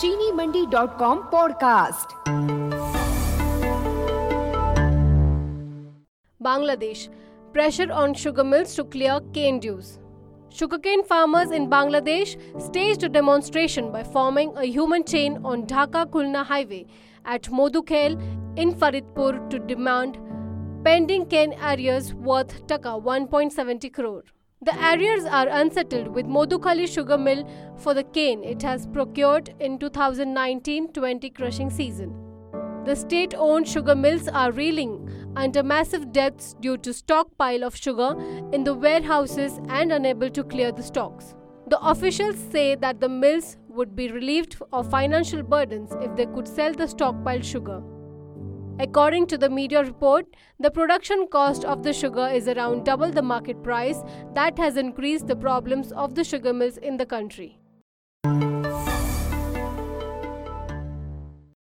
चीनीमंडी.com podcast. Bangladesh. Pressure on sugar mills to clear cane dues. Sugarcane farmers in Bangladesh staged a demonstration by forming a human chain on Dhaka-Khulna highway at Modukhail in Faridpur to demand pending cane arrears worth Taka 1.70 crore. The arrears are unsettled with Modukhali sugar mill for the cane it has procured in 2019-20 crushing season. The state-owned sugar mills are reeling under massive debts due to stockpile of sugar in the warehouses and unable to clear the stocks. The officials say that the mills would be relieved of financial burdens if they could sell the stockpiled sugar. According to the media report, the production cost of the sugar is around double the market price. That has increased the problems of the sugar mills in the country.